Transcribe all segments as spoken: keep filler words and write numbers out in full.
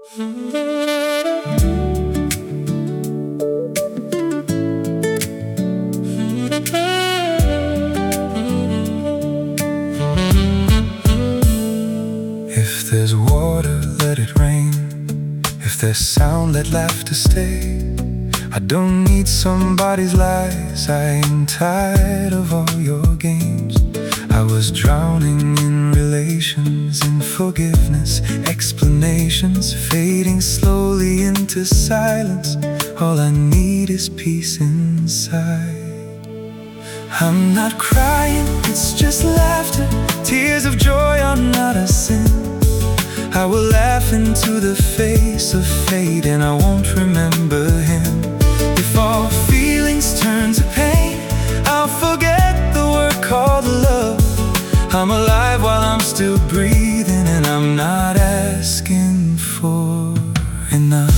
If there's water, let it rain. If there's sound, let laughter stay. I don't need somebody's lies. I am tired of all your games. I was drowning in relations, in forgiveness, explanations, fading slowly into silence. All I need is peace inside. I'm not crying, it's just laughter. Tears of joy are not a sin. I will laugh into the face of fate, and I won't remember him. If all feelings turn to pain, I'll forget the word called love. I'm alive while I'm still breathing, and I'm not asking for enough.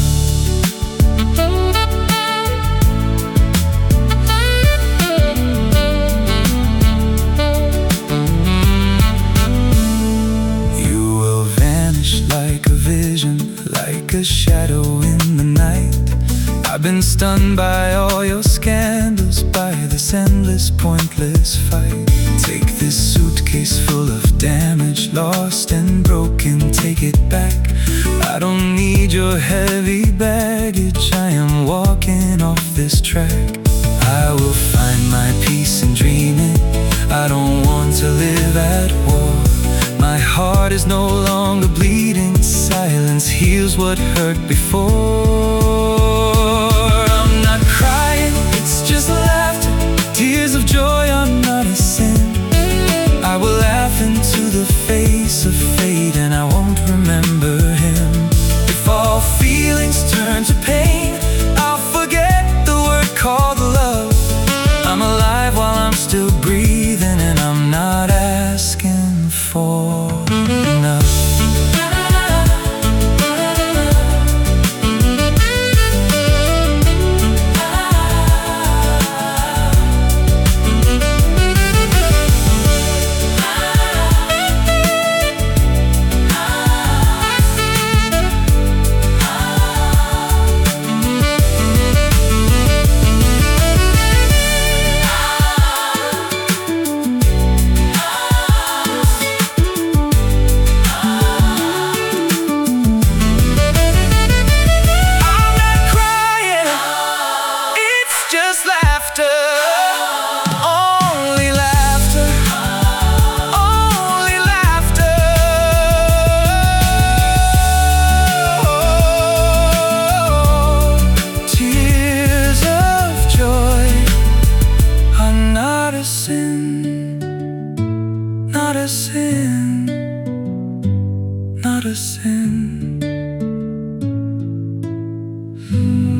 Like a shadow in the night. I've been stunned by all your scandals, by this endless, pointless fight. Take this suitcase full of damage, lost and broken, take it back. I don't need your heavy baggage, I am walking off this track. I will find my peace in dreaming. I don't want to live at war. My heart is no longer bleeding. Silence heals what hurt before. I'm not crying, it's just laughter. Tears of joy are not a sin. I will laugh into the face of fate, and I won't remember him. If all feelings turn to pain, I'll forget the word called love. I'm alive while I'm still breathing, and I'm not asking for enough. Not a sin, not a sin.